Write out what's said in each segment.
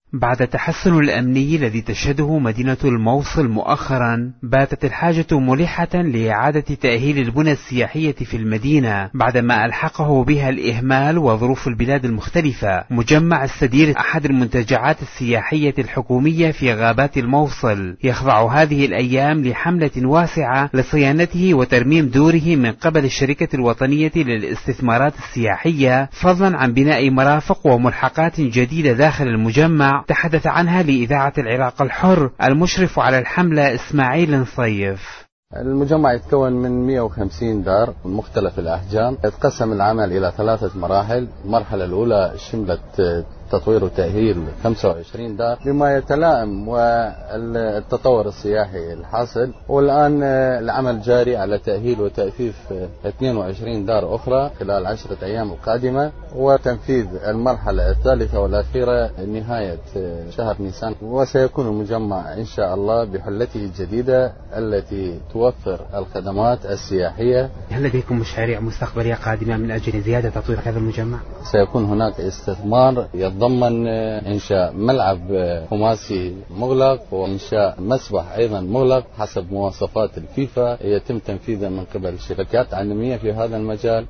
بعد التحسن الأمني الذي تشهده مدينة الموصل مؤخرا، باتت الحاجة ملحة لإعادة تأهيل البنى السياحية في المدينة بعدما ألحقه بها الإهمال وظروف البلاد المختلفة. مجمع السدير أحد المنتجعات السياحية الحكومية في غابات الموصل، يخضع هذه الأيام لحملة واسعة لصيانته وترميم دوره من قبل الشركة الوطنية للاستثمارات السياحية، فضلا عن بناء مرافق وملحقات جديدة داخل المجمع تحدث عنها لإذاعة العراق الحر المشرف على الحملة إسماعيل نصيف. المجمع يتكون من 150 دار من مختلف الأحجام. يتقسم العمل إلى 3 مراحل. المرحلة الأولى شملت تطوير وتأهيل 25 دار بما يتلائم والتطور السياحي الحاصل، والآن العمل جاري على تأهيل وتأثيث 22 دار أخرى خلال 10 أيام القادمة، وتنفيذ المرحلة الثالثة والأخيرة نهاية شهر نيسان. وسيكون المجمع إن شاء الله بحلته الجديدة التي توفر الخدمات السياحية. هل لديكم مشاريع مستقبلية قادمة من أجل زيادة تطوير هذا المجمع؟ سيكون هناك استثمار يتضمن إنشاء ملعب خماسي مغلق وإنشاء مسبح أيضا مغلق حسب مواصفات الفيفا، يتم تنفيذه من قبل شركات عالمية في هذا المجال.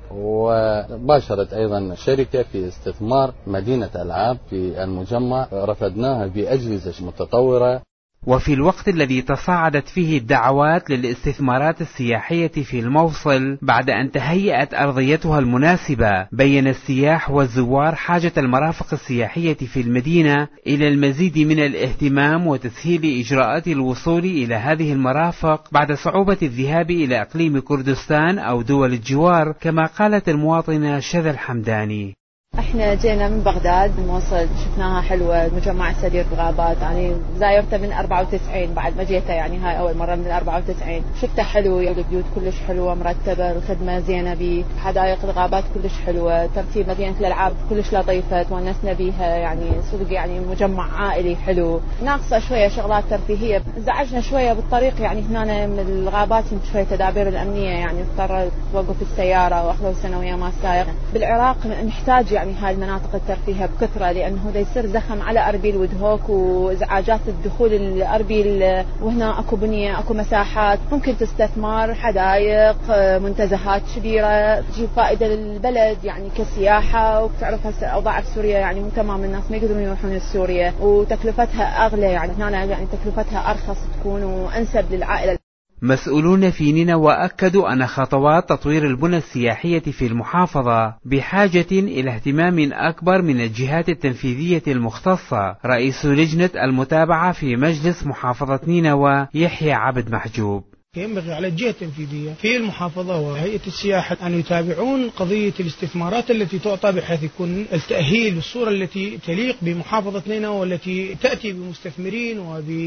وباشرت أيضا شركة في استثمار مدينة ألعاب في المجمع، رفدناها بأجهزة متطورة. وفي الوقت الذي تصاعدت فيه الدعوات للاستثمارات السياحية في الموصل بعد أن تهيأت أرضيتها المناسبة، بين السياح والزوار حاجة المرافق السياحية في المدينة إلى المزيد من الاهتمام وتسهيل إجراءات الوصول إلى هذه المرافق بعد صعوبة الذهاب إلى إقليم كردستان أو دول الجوار، كما قالت المواطنة شذى الحمداني. احنا جينا من بغداد الموصل، شفناها حلوة. مجمع السدير بغابات يعني زايرته من 94 بعد ما جيته، يعني هاي أول مرة من 94. شفته حلو، البيوت كلش حلوة مرتبة، الخدمة زينة بيه، حدائق الغابات كلش حلوة، ترتيب مدينة الألعاب كلش لطيفة تونسنا بيها، يعني صدق يعني مجمع عائلي حلو. ناقصة شوية شغلات ترفيهية، زعجنا شوية بالطريق يعني هنا من الغابات شوية تدابير الأمنية، يعني اضطر توقف السيارة وأخذوا سنوية ما سايق. بالعراق نحتاج يعني هاي المناطق الترفيهية بكثرة، لأنه دا يصير زخم على أربيل ودهوك وإزعاجات الدخول الأربيل، وهنا أكو بنية أكو مساحات ممكن تستثمر، حدائق منتزهات كبيرة تجيب فائدة للبلد يعني كسياحة. وبتعرف هسه أوضاع في سوريا يعني مو تمام، الناس ما يقدرون يروحون لسوريا وتكلفتها أغلى، يعني هنا يعني تكلفتها أرخص تكون وأنسب للعائلة. مسؤولون في نينوى أكدوا أن خطوات تطوير البنى السياحية في المحافظة بحاجة إلى اهتمام أكبر من الجهات التنفيذية المختصة. رئيس لجنة المتابعة في مجلس محافظة نينوى يحيى عبد محجوب: ينبغي على الجهة التنفيذية في المحافظة وهيئة السياحة أن يتابعون قضية الاستثمارات التي تعطى، بحيث يكون التأهيل بالصورة التي تليق بمحافظة نينوى والتي تأتي بمستثمرين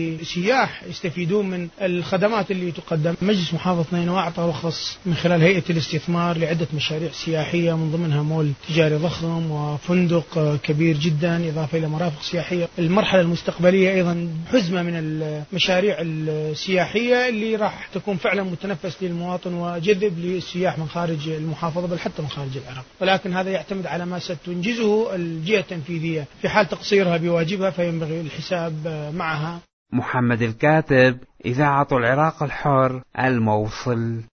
وبسياح يستفيدون من الخدمات اللي تقدم. مجلس محافظة نينوى أعطى رخص من خلال هيئة الاستثمار لعدة مشاريع سياحية، من ضمنها مول تجاري ضخم وفندق كبير جدا، إضافة إلى مرافق سياحية. المرحلة المستقبلية أيضا حزمة من المشاريع السياحية اللي راح تكون فعلا متنفس للمواطن وجذب للسياح من خارج المحافظة بل حتى من خارج العراق، ولكن هذا يعتمد على ما ستنجزه الجهة التنفيذية. في حال تقصيرها بواجبها فينبغي الحساب معها. محمد الكاتب، إذاعة العراق الحر، الموصل.